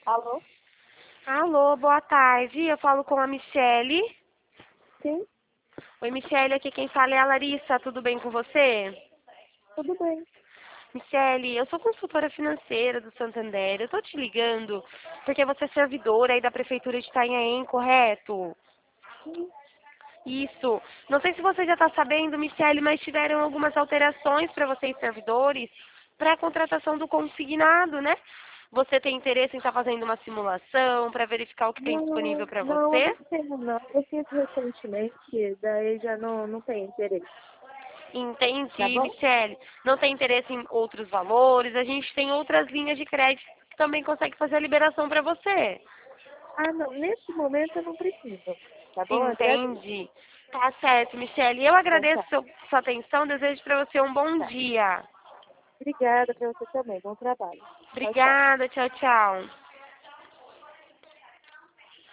Alô? Alô, boa tarde. Eu falo com a Michele. Sim, Oi, Michele, aqui quem fala é a Larissa. Tudo bem com você? tudo bem. Michele, eu sou consultora financeira do Santander. Eu tô te ligando porque você é servidora aí da Prefeitura de Itanhaém, correto? Sim. Isso. Não sei se você já está sabendo, Michele, mas tiveram algumas alterações para vocês servidores para a contratação do consignado, né? Você tem interesse em estar fazendo uma simulação para verificar o que tem disponível para Não, você? não tenho não. Eu fiz recentemente, daí já não tenho interesse. Tá Entendi, bom? Michele. Não tem interesse em outros valores? A gente tem outras linhas de crédito que também consegue fazer a liberação para você. Ah, não. Nesse momento eu não preciso. Tá bom? Agradeço. Entendi. Tá certo, Michele. Eu Então agradeço tá. sua atenção. Desejo para você um bom Tá. dia. Obrigada pra você também. Bom trabalho. Tchau, tchau. Obrigada. Tchau, tchau.